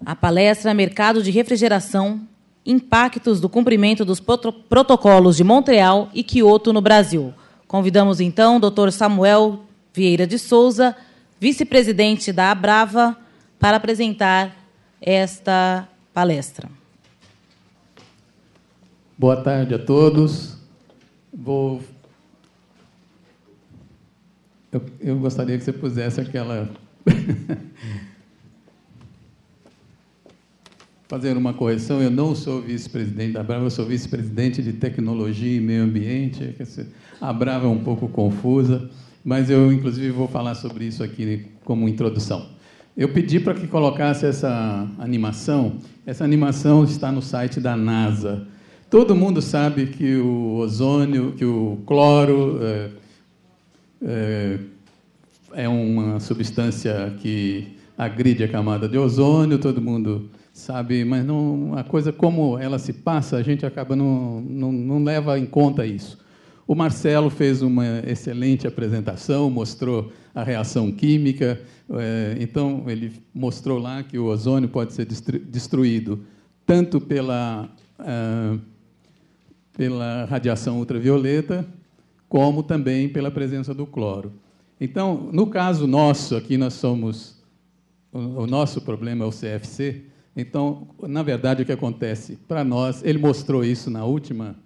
a palestra Mercado de Refrigeração, Impactos do Cumprimento dos Protocolos de Montreal e Quioto no Brasil. Convidamos, então, o Dr. Samuel Vieira de Souza, vice-presidente da Abrava, para apresentar esta palestra. Boa tarde a todos. Eu gostaria que você pusesse aquela... Fazer uma correção, eu não sou vice-presidente da Abrava, eu sou vice-presidente de Tecnologia e Meio Ambiente. A Abrava é um pouco confusa, mas eu, inclusive, vou falar sobre isso aqui como introdução. Eu pedi para que colocasse essa animação. Essa animação está no site da NASA. Todo mundo sabe que o ozônio, que o cloro é uma substância que agride a camada de ozônio, todo mundo sabe, mas não, a coisa como ela se passa, a gente acaba não leva em conta isso. O Marcelo fez uma excelente apresentação, mostrou a reação química, então ele mostrou lá que o ozônio pode ser destruído tanto pela radiação ultravioleta, como também pela presença do cloro. Então, no caso nosso, aqui nós somos... O nosso problema é o CFC. Então, na verdade, o que acontece para nós... Ele mostrou isso na última